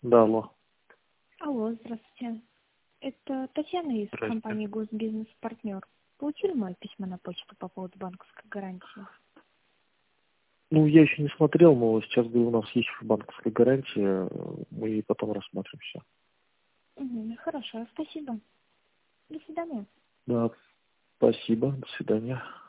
Да, алло. Алло, здравствуйте. Это Татьяна из Здрасте. компании «Госбизнес-партнер». Получили мое письмо на почту по поводу банковской гарантии? Ну, я еще не смотрел, но сейчас, говорю, у нас есть банковская гарантия, мы потом рассмотрим все. Хорошо, спасибо. До свидания. Да, спасибо, до свидания.